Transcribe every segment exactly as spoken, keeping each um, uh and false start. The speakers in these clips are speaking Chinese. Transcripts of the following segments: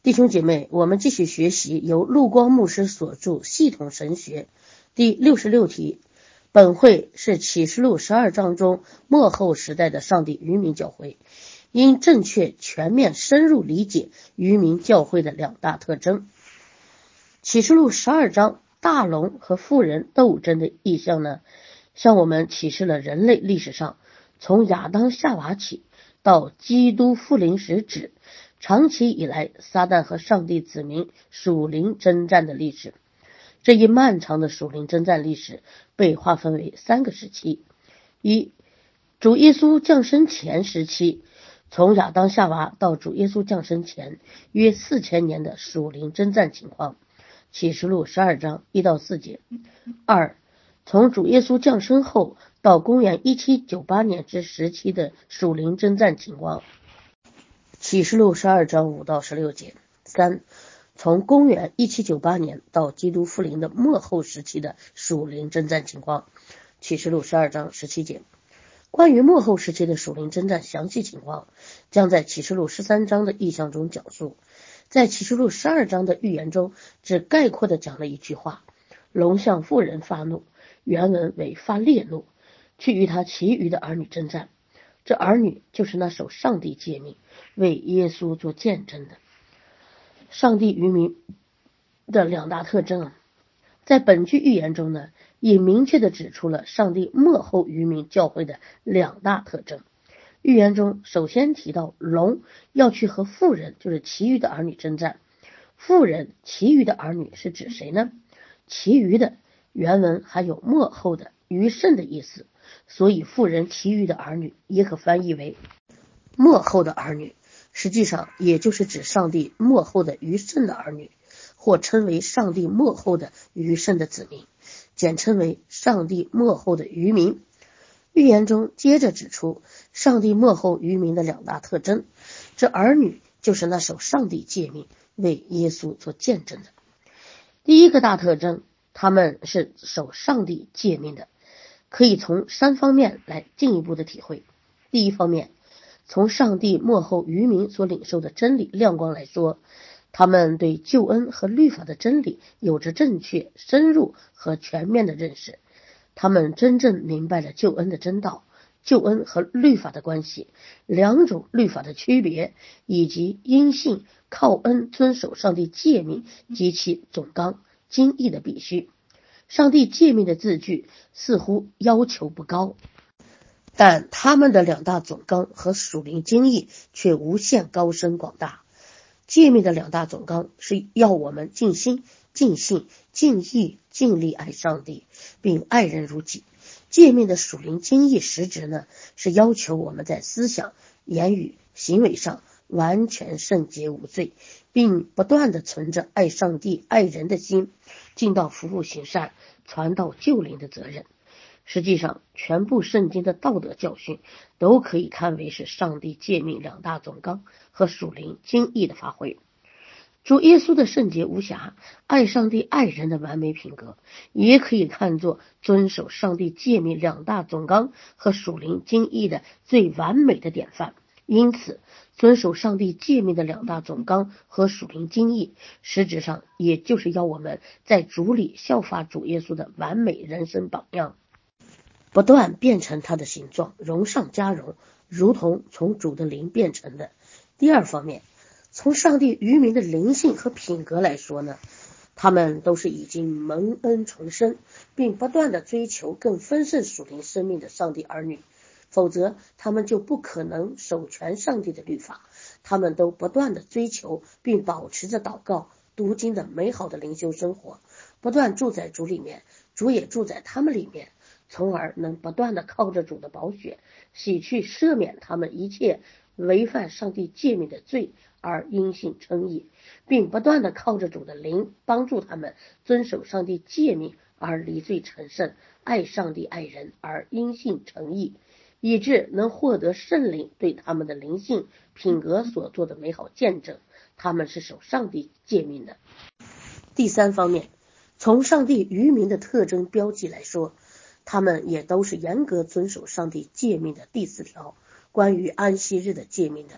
弟兄姐妹，我们继续学习由陆光牧师所著《系统神学》第六十六题。本会是启示录十二章中末后时代的上帝渔民教会，应正确全面深入理解渔民教会的两大特征。启示录十二章大龙和妇人斗争的意象呢，向我们启示了人类历史上从亚当夏娃起到基督复临时止，长期以来撒旦和上帝子民属灵征战的历史。这一漫长的属灵征战历史被划分为三个时期：一、主耶稣降生前时期，从亚当夏娃到主耶稣降生前约四千年的属灵征战情况，启示录十二章一到四节。二、从主耶稣降生后到公元一七九八年之时期的属灵征战情况，启示录十二章五到十六节。三、从公元一七九八年到基督复临的末后时期的属灵征战情况，启示录十二章十七节。关于末后时期的属灵征战详细情况，将在启示录十三章的意象中讲述。在启示录十二章的预言中，只概括地讲了一句话：龙向妇人发怒，原文为发烈怒，去与他其余的儿女征战。这儿女就是那守上帝诫命为耶稣做见证的。上帝渔民的两大特征啊，在本句预言中呢，也明确地指出了上帝末后渔民教会的两大特征。预言中首先提到龙要去和妇人，就是其余的儿女征战。妇人其余的儿女是指谁呢？其余的原文还有末后的余剩的意思，所以妇人其余的儿女也可翻译为末后的儿女，实际上也就是指上帝末后的余剩的儿女，或称为上帝末后的余剩的子民，简称为上帝末后的渔民。预言中接着指出上帝末后渔民的两大特征，这儿女就是那守上帝诫命为耶稣做见证的。第一个大特征，他们是守上帝诫命的，可以从三方面来进一步的体会。第一方面，从上帝末后渔民所领受的真理亮光来说，他们对救恩和律法的真理有着正确、深入和全面的认识。他们真正明白了救恩的真道，救恩和律法的关系，两种律法的区别，以及因信靠恩遵守上帝诫命及其总纲精义的必须。上帝诫命的字句似乎要求不高，但他们的两大总纲和属灵精义却无限高深广大。诫命的两大总纲是要我们尽心、尽性、尽意、尽力爱上帝，并爱人如己。诫命的属灵精义实质呢，是要求我们在思想、言语、行为上完全圣洁无罪，并不断地存着爱上帝、爱人的心，尽到服务行善、传道救灵的责任。实际上，全部圣经的道德教训都可以看为是上帝诫命两大总纲和属灵精义的发挥。主耶稣的圣洁无瑕、爱上帝爱人的完美品格，也可以看作遵守上帝诫命两大总纲和属灵精义的最完美的典范。因此，遵守上帝诫命的两大总纲和属灵精义，实质上也就是要我们在主里效法主耶稣的完美人生榜样，不断变成他的形状，荣上加荣，如同从主的灵变成的。第二方面，从上帝渔民的灵性和品格来说呢，他们都是已经蒙恩重生，并不断的追求更丰盛属灵生命的上帝儿女，否则他们就不可能守全上帝的律法。他们都不断的追求并保持着祷告、读经的美好的灵修生活，不断住在主里面，主也住在他们里面，从而能不断的靠着主的宝血洗去赦免他们一切违反上帝诫命的罪而因信称义，并不断的靠着主的灵帮助他们遵守上帝诫命而离罪成圣，爱上帝爱人而因信称义，以致能获得圣灵对他们的灵性品格所做的美好见证。他们是守上帝诫命的。第三方面，从上帝渔民的特征标记来说，他们也都是严格遵守上帝诫命的第四条关于安息日的诫命的。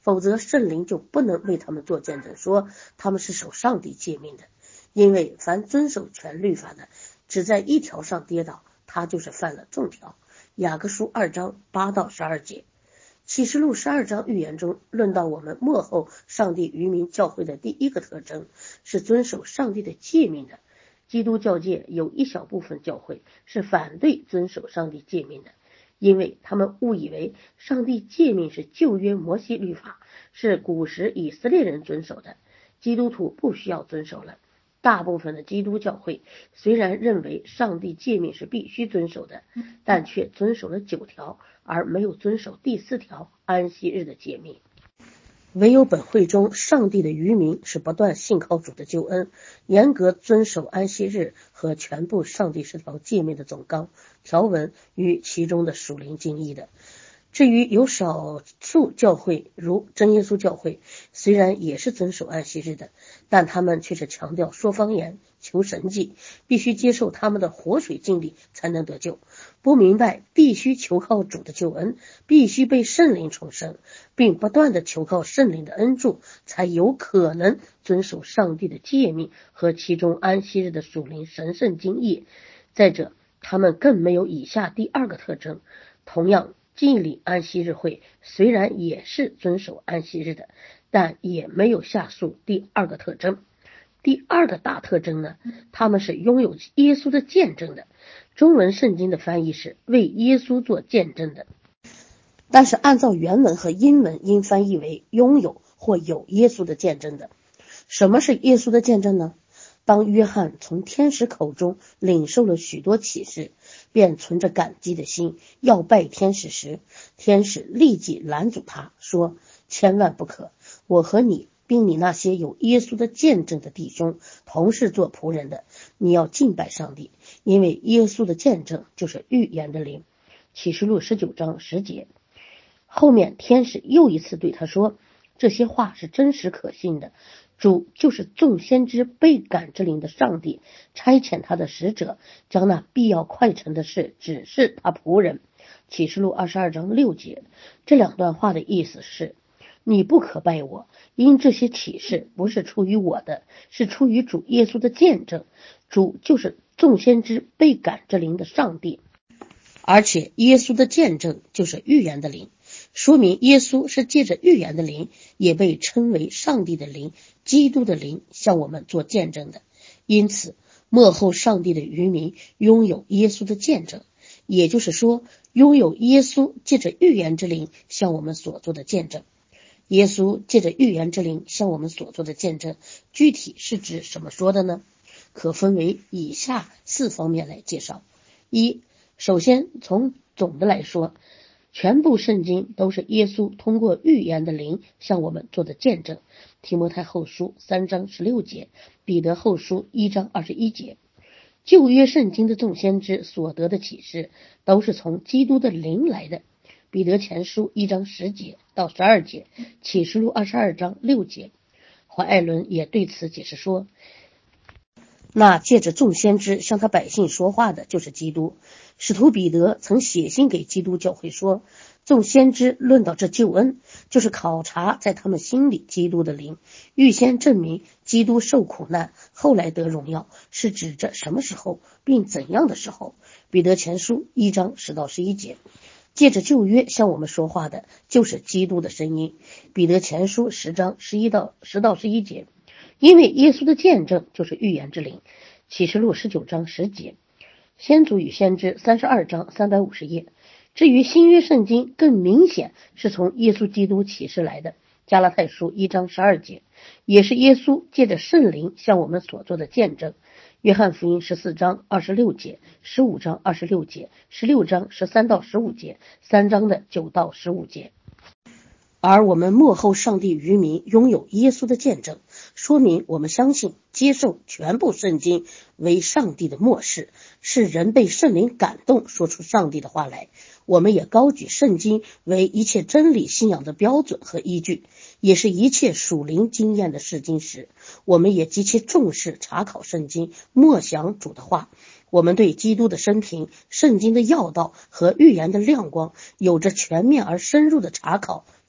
否则圣灵就不能为他们做见证，说他们是守上帝诫命的。因为凡遵守全律法的，只在一条上跌倒，他就是犯了众条。雅各书二章八到十二节。启示录十二章预言中论到我们末后上帝渔民教会的第一个特征是遵守上帝的诫命的。基督教界有一小部分教会是反对遵守上帝诫命的，因为他们误以为上帝诫命是旧约摩西律法，是古时以色列人遵守的，基督徒不需要遵守了。大部分的基督教会虽然认为上帝诫命是必须遵守的，但却遵守了九条，而没有遵守第四条安息日的诫命。唯有本会中上帝的渔民是不断信靠主的救恩，严格遵守安息日和全部上帝十条诫命的总纲条文与其中的属灵经义的。至于有少数教会如真耶稣教会，虽然也是遵守安息日的，但他们却是强调说方言、求神迹，必须接受他们的活水经历才能得救，不明白必须求靠主的救恩，必须被圣灵重生，并不断的求靠圣灵的恩助，才有可能遵守上帝的诫命和其中安息日的属灵神圣经义。再者，他们更没有以下第二个特征。同样，祭礼安息日会虽然也是遵守安息日的，但也没有下述第二个特征。第二个大特征呢，他们是拥有耶稣的见证的。中文圣经的翻译是为耶稣做见证的，但是按照原文和英文应翻译为拥有或有耶稣的见证的。什么是耶稣的见证呢？当约翰从天使口中领受了许多启示，便存着感激的心要拜天使时，天使立即拦阻他，说：千万不可，我和你并你那些有耶稣的见证的弟兄同是做仆人的，你要敬拜上帝，因为耶稣的见证就是预言的灵。启示录十九章十节。后面天使又一次对他说，这些话是真实可信的，主就是众先知被感之灵的上帝，差遣他的使者，将那必要快成的事指示他仆人。启示录二十二章六节。这两段话的意思是，你不可拜我，因这些启示不是出于我的，是出于主耶稣的见证。主就是众先知被感之灵的上帝，而且耶稣的见证就是预言的灵，说明耶稣是借着预言的灵，也被称为上帝的灵、基督的灵，向我们做见证的。因此，末后上帝的渔民拥有耶稣的见证，也就是说，拥有耶稣借着预言之灵向我们所做的见证。耶稣借着预言之灵向我们所做的见证，具体是指什么说的呢？可分为以下四方面来介绍。一，首先从总的来说，全部圣经都是耶稣通过预言的灵向我们做的见证。提摩太后书三章十六节，彼得后书一章二十一节。旧约圣经的众先知所得的启示都是从基督的灵来的。彼得前书一章十节到十二节，启示录二十二章六节。怀艾伦也对此解释说，那借着众先知向他百姓说话的就是基督。使徒彼得曾写信给基督教会说，众先知论到这救恩，就是考察在他们心里基督的灵，预先证明基督受苦难，后来得荣耀，是指着什么时候并怎样的时候。彼得前书一章十到十一节。借着旧约向我们说话的就是基督的声音。彼得前书十章十一到十到十一节。因为耶稣的见证就是预言之灵。启示录十九章十节。先祖与先知三十二章三百五十页。至于新约圣经，更明显是从耶稣基督启示来的。加拉太书一章十二节，也是耶稣借着圣灵向我们所做的见证。约翰福音十四章二十六节，十五章二十六节，十六章十三到十五节，三章的九到十五节。而我们末后上帝渔民拥有耶稣的见证，说明我们相信接受全部圣经为上帝的默示，是人被圣灵感动说出上帝的话来。我们也高举圣经为一切真理信仰的标准和依据，也是一切属灵经验的试金石。我们也极其重视查考圣经，默想主的话。我们对基督的生平、圣经的要道和预言的亮光有着全面而深入的查考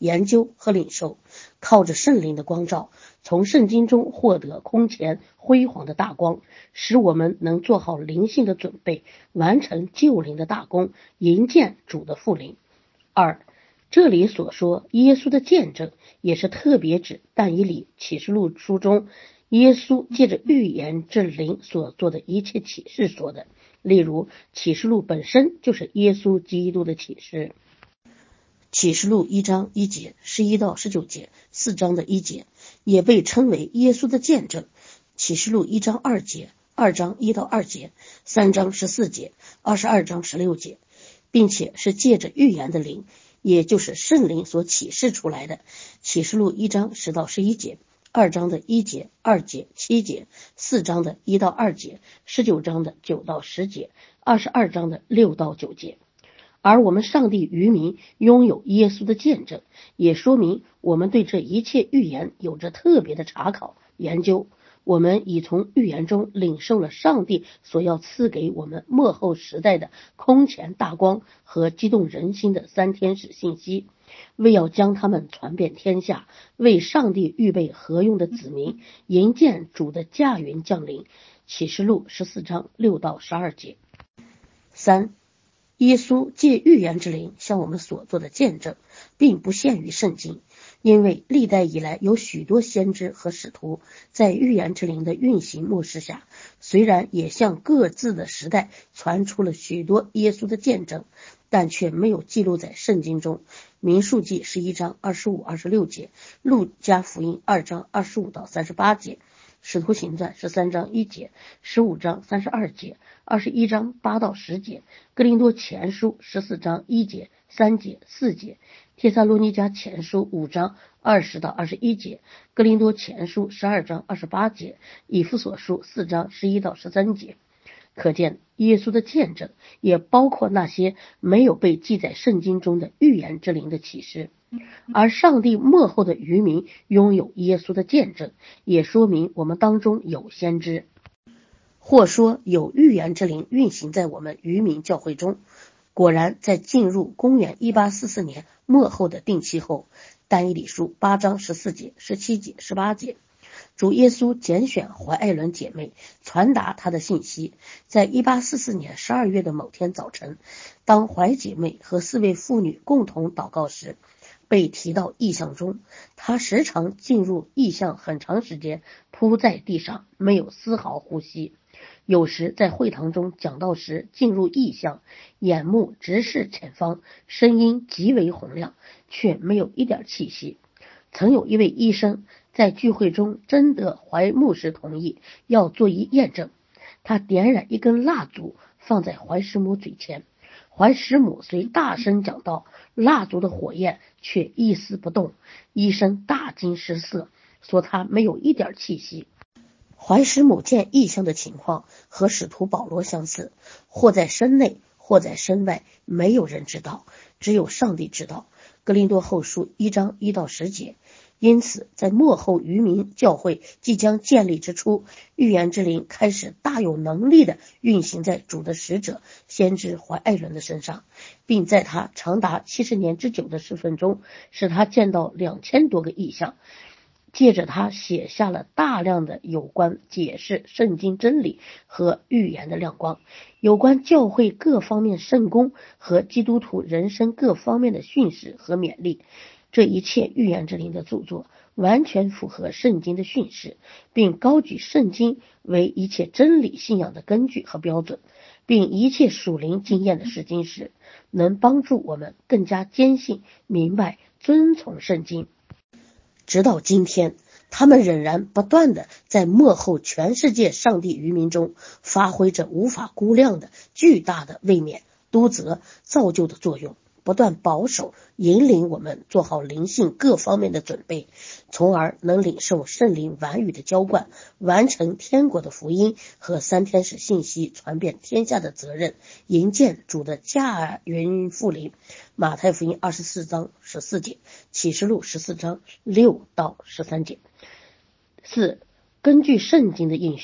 研究和领受，靠着圣灵的光照，从圣经中获得空前辉煌的大光，使我们能做好灵性的准备，完成救灵的大功，迎见主的复临。二，这里所说耶稣的见证，也是特别指但以理启示录书中耶稣借着预言之灵所做的一切启示说的。例如启示录本身就是耶稣基督的启示。启示录一章一节十一到十九节，四章的一节也被称为耶稣的见证。启示录一章二节，二章一到二节，三章十四节，二十二章十六节，并且是借着预言的灵，也就是圣灵所启示出来的。启示录一章十到十一节，二章的一节、二节、七节，四章的一到二节，十九章的九到十节，二十二章的六到九节。而我们上帝渔民拥有耶稣的见证，也说明我们对这一切预言有着特别的查考研究。我们已从预言中领受了上帝所要赐给我们末后时代的空前大光和激动人心的三天使信息，为要将他们传遍天下，为上帝预备合用的子民，迎见主的驾云降临。启示录十四章六到十二节。三，耶稣借预言之灵向我们所做的见证，并不限于圣经，因为历代以来有许多先知和使徒在预言之灵的运行默示下，虽然也向各自的时代传出了许多耶稣的见证，但却没有记录在圣经中。民数记十一章二十五、二十六节，路加福音二章二十五到三十八节，使徒行传十三章一节，十五章三十二节，二十一章八到十节，哥林多前书十四章一节、三节、四节，帖撒罗尼迦前书五章二十到二十一节，哥林多前书十二章二十八节，以弗所书四章十一到十三节。可见耶稣的见证也包括那些没有被记在圣经中的预言之灵的启示。而上帝末后的渔民拥有耶稣的见证，也说明我们当中有先知，或说有预言之灵运行在我们渔民教会中。果然在进入公元一八四四年末后的定期后，但以理书八章十四节、十七节、十八节，主耶稣拣选怀艾伦姐妹传达他的信息。在一八四四年十二月的某天早晨，当怀姐妹和四位妇女共同祷告时，被提到异象中，她时常进入异象很长时间，扑在地上，没有丝毫呼吸。有时在会堂中讲道时进入异象，眼目直视前方，声音极为洪亮，却没有一点气息。曾有一位医生在聚会中征得怀牧师同意，要做一验证。他点燃一根蜡烛放在怀师母嘴前，怀师母虽大声讲道，蜡烛的火焰却一丝不动。医生大惊失色，说他没有一点气息。怀师母见异象的情况和使徒保罗相似，或在身内或在身外，没有人知道，只有上帝知道。哥林多后书一章一到十节。因此在末后渔民教会即将建立之初，预言之灵开始大有能力的运行在主的使者先知怀艾伦的身上，并在他长达七十年之久的侍奉中，使他见到两千多个异象，借着他写下了大量的有关解释圣经真理和预言的亮光，有关教会各方面圣工和基督徒人生各方面的训示和勉励。这一切预言之灵的著作完全符合圣经的训示，并高举圣经为一切真理信仰的根据和标准，并一切属灵经验的试金石，能帮助我们更加坚信、明白、遵从圣经。直到今天，他们仍然不断地在末后全世界上帝渔民中发挥着无法估量的巨大的卫冕、督责、造就的作用，不断保守引领我们做好灵性各方面的准备，从而能领受圣灵完语的浇灌，完成天国的福音和三天使信息传遍天下的责任，迎见主的驾云复临。马太福音二十四章十四节，启示录十四章六到十三节。四，根据圣经的应许，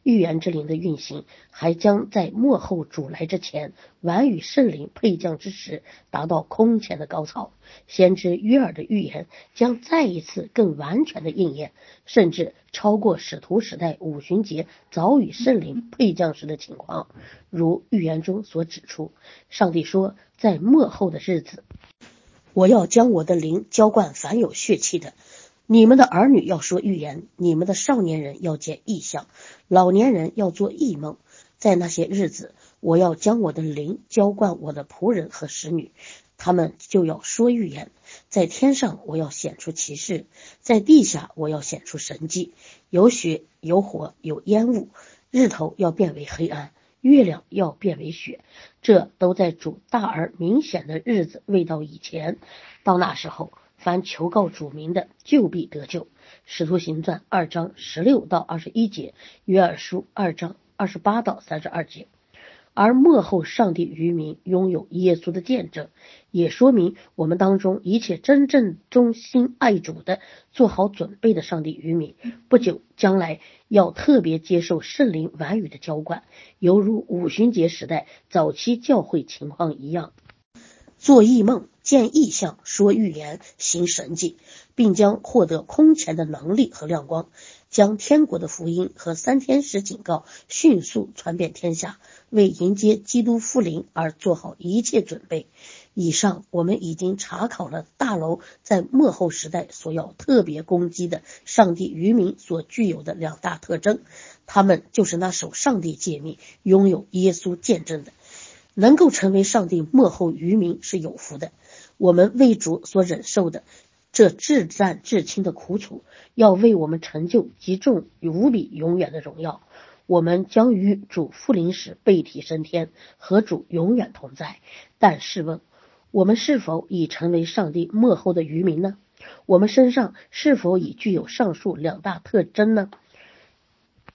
预言之灵的运行还将在末后主来之前，晚与圣灵配降之时达到空前的高潮。先知约珥的预言将再一次更完全的应验，甚至超过使徒时代五旬节早与圣灵配降时的情况。如预言中所指出，上帝说，在末后的日子，我要将我的灵浇灌凡有血气的，你们的儿女要说预言，你们的少年人要见异象，老年人要做异梦。在那些日子，我要将我的灵浇灌我的仆人和使女，他们就要说预言。在天上我要显出奇事，在地下我要显出神迹，有血有火有烟雾，日头要变为黑暗，月亮要变为血，这都在主大而明显的日子未到以前。到那时候，凡求告主名的，就必得救。使徒行传二章十六到二十一节，约珥书二章二十八到三十二节。而末后上帝渔民拥有耶稣的见证，也说明我们当中一切真正忠心爱主的、做好准备的上帝渔民，不久将来要特别接受圣灵晚雨的浇灌，犹如五旬节时代早期教会情况一样，做异梦、见异象、说预言、行神迹，并将获得空前的能力和亮光，将天国的福音和三天使警告迅速传遍天下，为迎接基督复临而做好一切准备。以上我们已经查考了大楼在末后时代所要特别攻击的上帝渔民所具有的两大特征，他们就是那守上帝诫命、拥有耶稣见证的。能够成为上帝末后渔民是有福的。我们为主所忍受的这至战至轻的苦楚，要为我们成就极重无比永远的荣耀。我们将与主复临时背体升天，和主永远同在。但试问，我们是否已成为上帝末后的渔民呢？我们身上是否已具有上述两大特征呢？